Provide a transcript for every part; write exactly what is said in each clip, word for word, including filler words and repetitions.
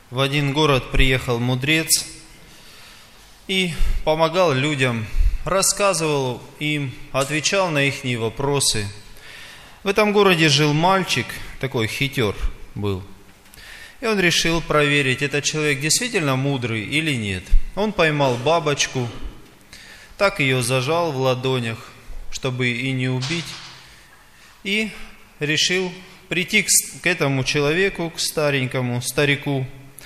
В один город приехал мудрец и помогал людям, рассказывал им, отвечал на их вопросы. В этом городе жил мальчик, такой хитер был. И он решил проверить, этот человек действительно мудрый или нет. Он поймал бабочку, так ее зажал в ладонях, чтобы и не убить, и решил прийти к этому человеку, к старенькому старику,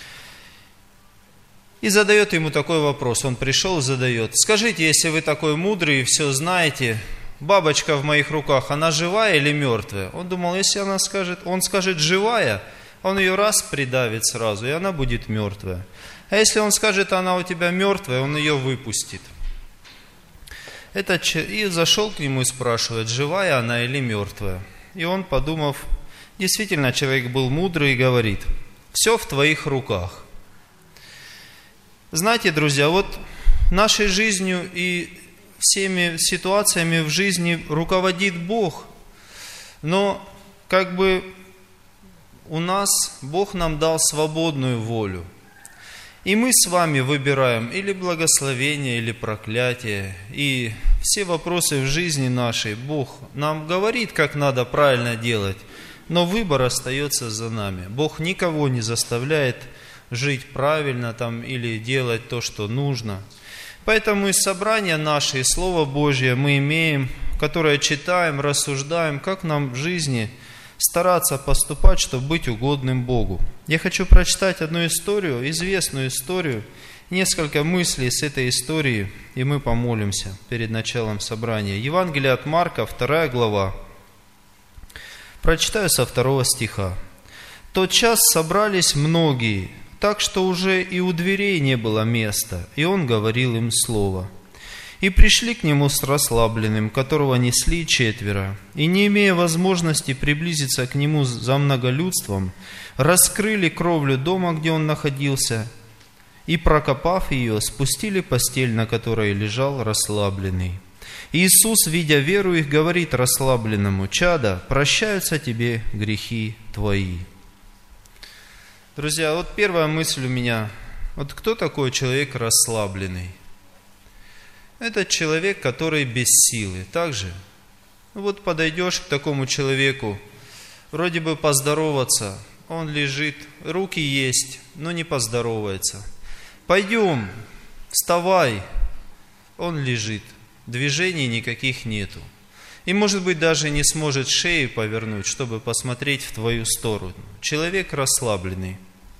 и задает ему такой вопрос. Он пришел и задает: скажите, если вы такой мудрый и все знаете, бабочка в моих руках, она живая или мертвая? Он думал, если она скажет, он скажет живая, он ее раз придавит сразу, и она будет мертвая. А если он скажет, она у тебя мертвая, он ее выпустит. Этот, и зашел к нему и спрашивает, живая она или мертвая. И он, подумав, действительно человек был мудрый и говорит: все в твоих руках. Знаете, друзья, вот нашей жизнью и всеми ситуациями в жизни руководит Бог. Но как бы у нас Бог нам дал свободную волю. И мы с вами выбираем или благословение, или проклятие. И все вопросы в жизни нашей Бог нам говорит, как надо правильно делать. Но выбор остается за нами. Бог никого не заставляет жить правильно там, или делать то, что нужно. Поэтому из собрания наше, и Слово Божье мы имеем, которое читаем, рассуждаем, как нам в жизни стараться поступать, чтобы быть угодным Богу. Я хочу прочитать одну историю, известную историю, несколько мыслей с этой истории, и мы помолимся перед началом собрания. Евангелие от Марка, вторая глава. Прочитаю со второго стиха. «Тот час собрались многие, так что уже и у дверей не было места, и он говорил им слово. И пришли к нему с расслабленным, которого несли четверо, и, не имея возможности приблизиться к нему за многолюдством, раскрыли кровлю дома, где он находился, и, прокопав ее, спустили постель, на которой лежал расслабленный. И Иисус, видя веру их, говорит расслабленному: «Чадо, прощаются тебе грехи твои». Друзья, вот первая мысль у меня. Вот кто такой человек расслабленный? Это человек, который без силы. Также, ну вот подойдешь к такому человеку, вроде бы поздороваться, он лежит, руки есть, но не поздоровается. Пойдем, вставай, он лежит, движений никаких нету. И, может быть, даже не сможет шею повернуть, чтобы посмотреть в твою сторону. Человек расслабленный.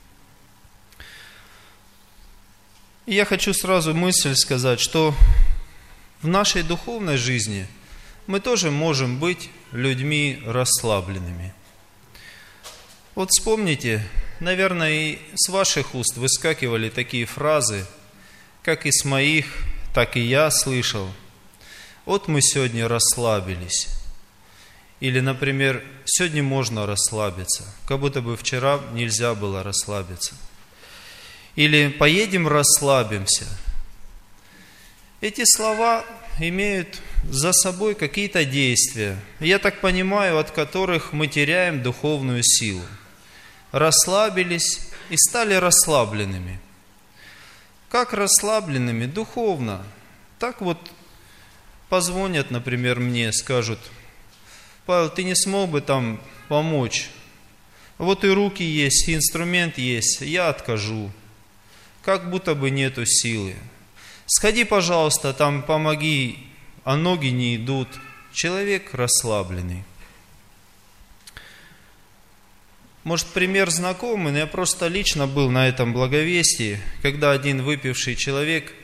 И я хочу сразу мысль сказать, что в нашей духовной жизни мы тоже можем быть людьми расслабленными. Вот вспомните, наверное, и с ваших уст выскакивали такие фразы, как и с моих, так и я слышал. Вот мы сегодня расслабились. Или, например, сегодня можно расслабиться, как будто бы вчера нельзя было расслабиться. Или поедем расслабимся. Эти слова имеют за собой какие-то действия, я так понимаю, от которых мы теряем духовную силу. Расслабились и стали расслабленными. Как расслабленными? Духовно. Так вот, позвонят, например, мне, скажут: Павел, ты не смог бы там помочь? Вот и руки есть, и инструмент есть, я откажу. Как будто бы нету силы. Сходи, пожалуйста, там помоги, а ноги не идут. Человек расслабленный. Может, пример знакомый, но я просто лично был на этом благовестии, когда один выпивший человек: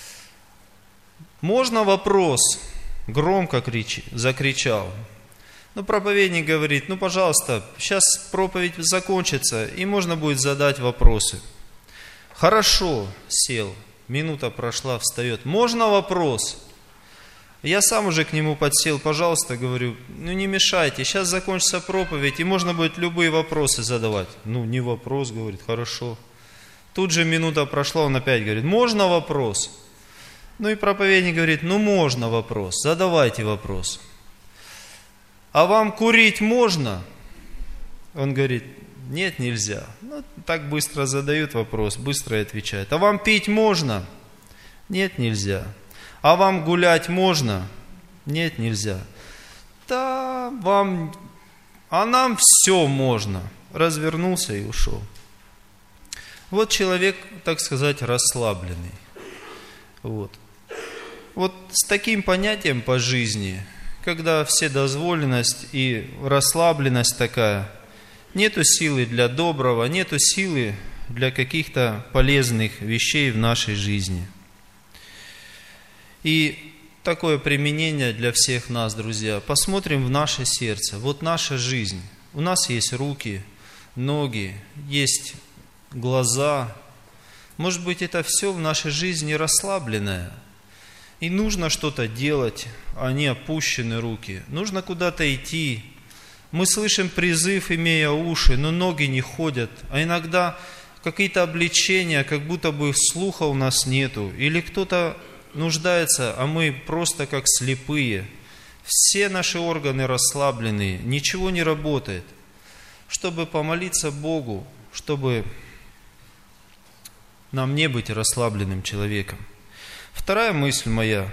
«Можно вопрос?» Громко кричи, закричал. Ну, проповедник говорит: ну, пожалуйста, сейчас проповедь закончится, и можно будет задать вопросы. Хорошо, сел, минута прошла, встает. Можно вопрос? Я сам уже к нему подсел, пожалуйста, говорю, ну не мешайте, сейчас закончится проповедь, и можно будет любые вопросы задавать. Ну, не вопрос, говорит, хорошо. Тут же минута прошла, он опять говорит: можно вопрос? Ну и проповедник говорит: ну можно вопрос, задавайте вопрос. А вам курить можно? Он говорит: Нет, нельзя. Ну, так быстро задают вопрос, быстро и отвечают. А вам пить можно? Нет, нельзя. А вам гулять можно? Нет, нельзя. Да, вам... А нам все можно. Развернулся и ушел. Вот человек, так сказать, расслабленный. Вот. Вот с таким понятием по жизни, когда вседозволенность и расслабленность такая, нету силы для доброго, нету силы для каких-то полезных вещей в нашей жизни. И такое применение для всех нас, друзья. Посмотрим в наше сердце. Вот наша жизнь. У нас есть руки, ноги, есть глаза. Может быть, это все в нашей жизни расслабленное. И нужно что-то делать, а не опущены руки. Нужно куда-то идти. Мы слышим призыв, имея уши, но ноги не ходят. А иногда какие-то обличения, как будто бы слуха у нас нету. Или кто-то нуждается, а мы просто как слепые. Все наши органы расслабленные, ничего не работает. Чтобы помолиться Богу, чтобы нам не быть расслабленным человеком. Вторая мысль моя.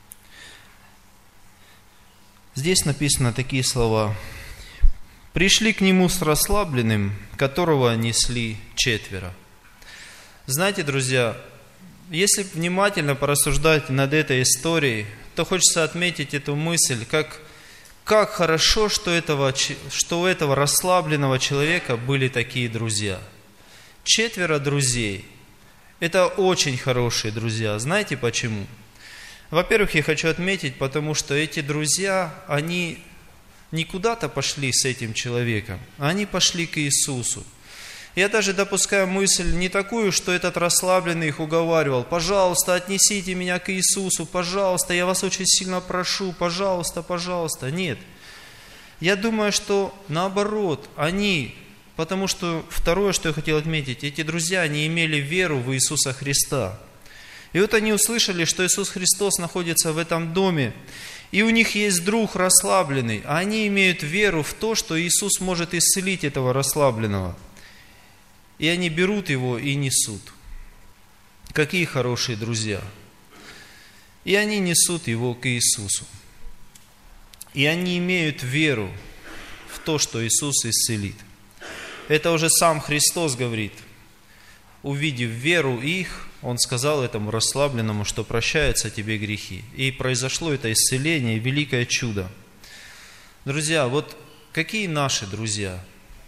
Здесь написано такие слова. «Пришли к нему с расслабленным, которого несли четверо». Знаете, друзья, если внимательно порассуждать над этой историей, то хочется отметить эту мысль, как, как хорошо, что, этого, что у этого расслабленного человека были такие друзья. Четверо друзей. Это очень хорошие друзья. Знаете почему? Во-первых, я хочу отметить, потому что эти друзья, они не куда-то пошли с этим человеком, а они пошли к Иисусу. Я даже допускаю мысль не такую, что этот расслабленный их уговаривал: «Пожалуйста, отнесите меня к Иисусу, пожалуйста, я вас очень сильно прошу, пожалуйста, пожалуйста». Нет. Я думаю, что наоборот, они... Потому что второе, что я хотел отметить, эти друзья, они имели веру в Иисуса Христа. И вот они услышали, что Иисус Христос находится в этом доме, и у них есть друг расслабленный, а они имеют веру в то, что Иисус может исцелить этого расслабленного. И они берут его и несут. Какие хорошие друзья. И они несут его к Иисусу. И они имеют веру в то, что Иисус исцелит. Это уже сам Христос говорит. Увидев веру их, Он сказал этому расслабленному, что прощаются тебе грехи. И произошло это исцеление, великое чудо. Друзья, вот какие наши друзья?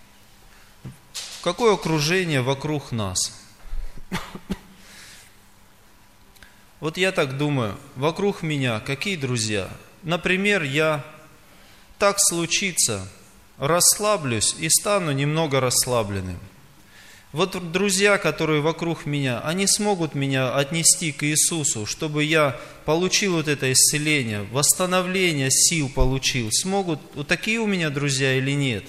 Какое окружение вокруг нас? Вот я так думаю, вокруг меня какие друзья? Например, я так случится, расслаблюсь и стану немного расслабленным. Вот друзья, которые вокруг меня, они смогут меня отнести к Иисусу, чтобы я получил вот это исцеление, восстановление сил получил. Смогут вот такие у меня друзья или нет?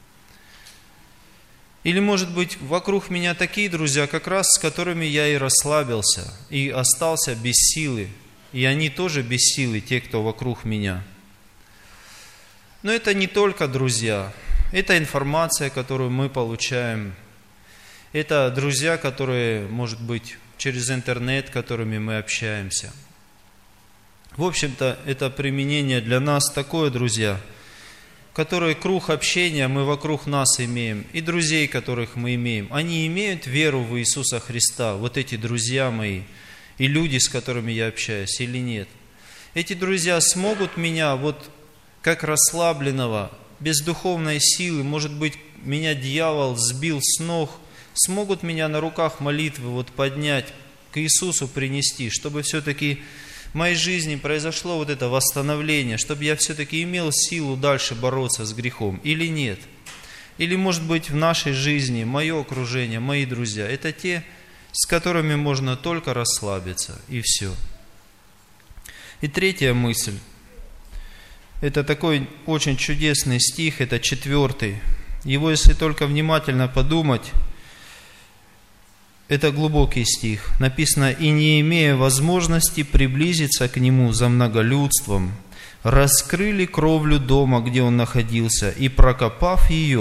Или, может быть, вокруг меня такие друзья, как раз с которыми я и расслабился, и остался без силы, и они тоже без силы, те, кто вокруг меня. Но это не только друзья, это информация, которую мы получаем. Это друзья, которые, может быть, через интернет, которыми мы общаемся. В общем-то, это применение для нас такое, друзья, которые круг общения мы вокруг нас имеем, и друзей, которых мы имеем. Они имеют веру в Иисуса Христа, вот эти друзья мои, и люди, с которыми я общаюсь, или нет. Эти друзья смогут меня вот как расслабленного, без духовной силы, может быть, меня дьявол сбил с ног, смогут меня на руках молитвы вот поднять, к Иисусу принести, чтобы все-таки в моей жизни произошло вот это восстановление, чтобы я все-таки имел силу дальше бороться с грехом, или нет? Или, может быть, в нашей жизни, мое окружение, мои друзья, это те, с которыми можно только расслабиться, и все. И третья мысль. Это такой очень чудесный стих, это четвертый. Его, если только внимательно подумать, это глубокий стих. Написано: «И не имея возможности приблизиться к нему за многолюдством, раскрыли кровлю дома, где он находился, и, прокопав ее,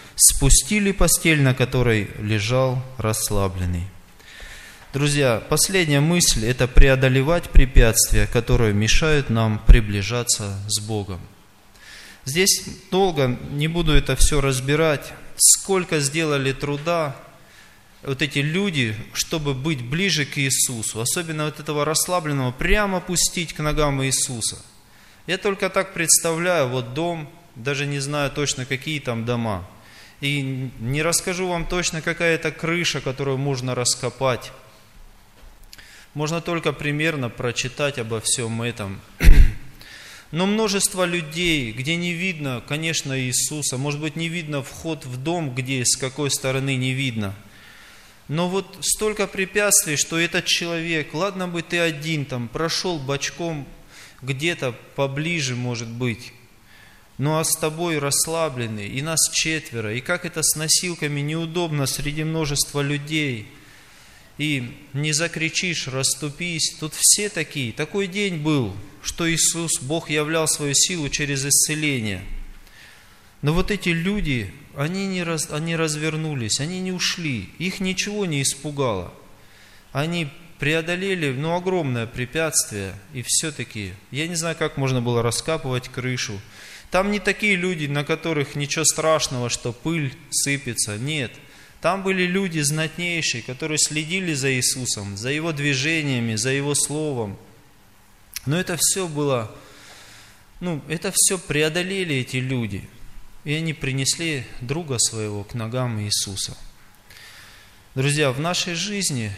спустили постель, на которой лежал расслабленный. Друзья, последняя мысль – это преодолевать препятствия, которые мешают нам приближаться с Богом. Здесь долго не буду это все разбирать, сколько сделали труда вот эти люди, чтобы быть ближе к Иисусу, особенно вот этого расслабленного, прямо пустить к ногам Иисуса. Я только так представляю, вот дом, даже не знаю точно, какие там дома, и не расскажу вам точно, какая это крыша, которую можно раскопать. Можно только примерно прочитать обо всем этом. Но множество людей, где не видно, конечно, Иисуса, может быть, не видно вход в дом, где, с какой стороны не видно. Но вот столько препятствий, что этот человек, ладно бы ты один там, прошел бочком где-то поближе, может быть, ну а с тобой расслабленный, и нас четверо, и как это с носилками неудобно среди множества людей. И не закричишь, расступись. Тут все такие. Такой день был, что Иисус, Бог являл свою силу через исцеление. Но вот эти люди, они не раз, они развернулись, они не ушли. Их ничего не испугало. Они преодолели, ну, огромное препятствие. И все-таки, я не знаю, как можно было раскапывать крышу. Там не такие люди, на которых ничего страшного, что пыль сыпется. Нет. Там были люди знатнейшие, которые следили за Иисусом, за Его движениями, за Его Словом. Но это все было, ну, это все преодолели эти люди. И они принесли друга своего к ногам Иисуса. Друзья, в нашей жизни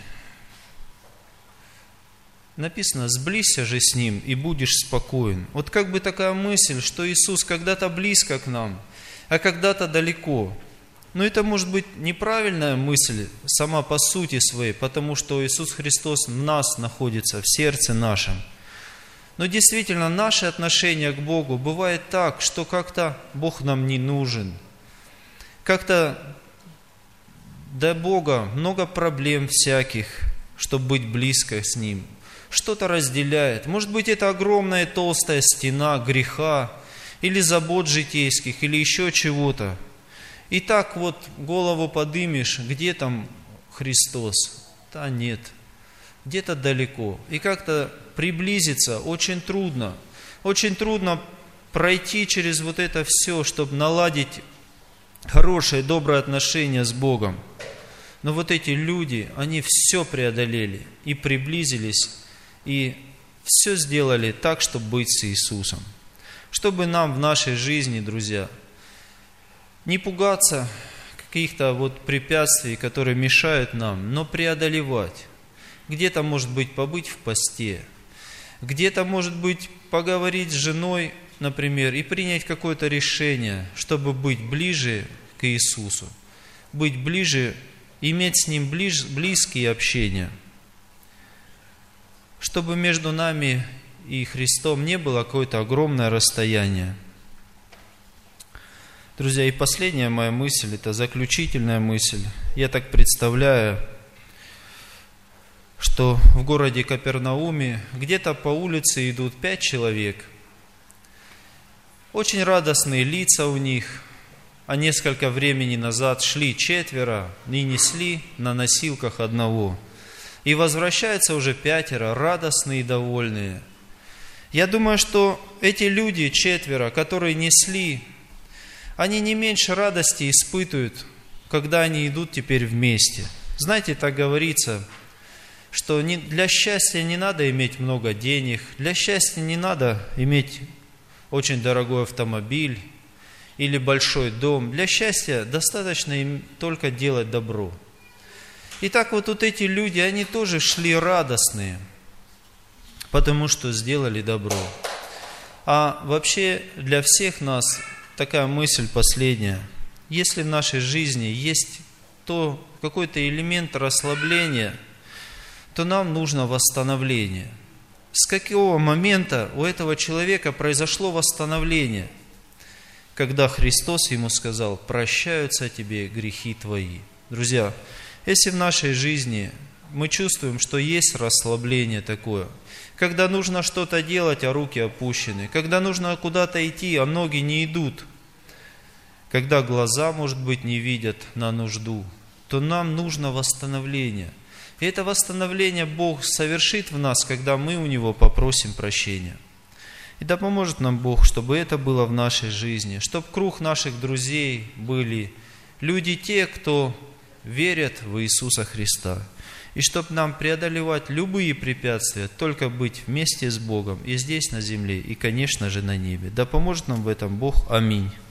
написано: «Сблизься же с Ним, и будешь спокоен». Вот как бы такая мысль, что Иисус когда-то близко к нам, а когда-то далеко. Но это может быть неправильная мысль сама по сути своей, потому что Иисус Христос в нас находится, в сердце нашем. Но действительно, наше отношение к Богу бывает так, что как-то Бог нам не нужен. Как-то до Бога много проблем всяких, чтобы быть близко с Ним. Что-то разделяет. Может быть, это огромная толстая стена греха, или забот житейских, или еще чего-то. И так вот голову подымешь, где там Христос? Да нет, где-то далеко. И как-то приблизиться очень трудно. Очень трудно пройти через вот это все, чтобы наладить хорошие, добрые отношения с Богом. Но вот эти люди, они все преодолели и приблизились, и все сделали так, чтобы быть с Иисусом. Чтобы нам в нашей жизни, друзья, не пугаться каких-то вот препятствий, которые мешают нам, но преодолевать. Где-то, может быть, побыть в посте, где-то, может быть, поговорить с женой, например, и принять какое-то решение, чтобы быть ближе к Иисусу, быть ближе, иметь с Ним ближ, близкие общения, чтобы между нами и Христом не было какое-то огромное расстояние. Друзья, и последняя моя мысль, это заключительная мысль. Я так представляю, что в городе Капернауме где-то по улице идут пять человек. Очень радостные лица у них, а несколько времени назад шли четверо и несли на носилках одного. И возвращаются уже пятеро, радостные и довольные. Я думаю, что эти люди, четверо, которые несли, они не меньше радости испытывают, когда они идут теперь вместе. Знаете, так говорится, что для счастья не надо иметь много денег, для счастья не надо иметь очень дорогой автомобиль или большой дом. Для счастья достаточно им только делать добро. И так вот, вот эти люди, они тоже шли радостные, потому что сделали добро. А вообще для всех нас такая мысль последняя. Если в нашей жизни есть то какой-то элемент расслабления, то нам нужно восстановление. С какого момента у этого человека произошло восстановление? Когда Христос ему сказал: «Прощаются тебе грехи твои». Друзья, если в нашей жизни мы чувствуем, что есть расслабление такое, когда нужно что-то делать, а руки опущены, когда нужно куда-то идти, а ноги не идут, когда глаза, может быть, не видят на нужду, то нам нужно восстановление. И это восстановление Бог совершит в нас, когда мы у Него попросим прощения. И да поможет нам Бог, чтобы это было в нашей жизни, чтобы круг наших друзей были люди те, кто верят в Иисуса Христа. И чтобы нам преодолевать любые препятствия, только быть вместе с Богом и здесь на земле, и, конечно же, на небе. Да поможет нам в этом Бог. Аминь.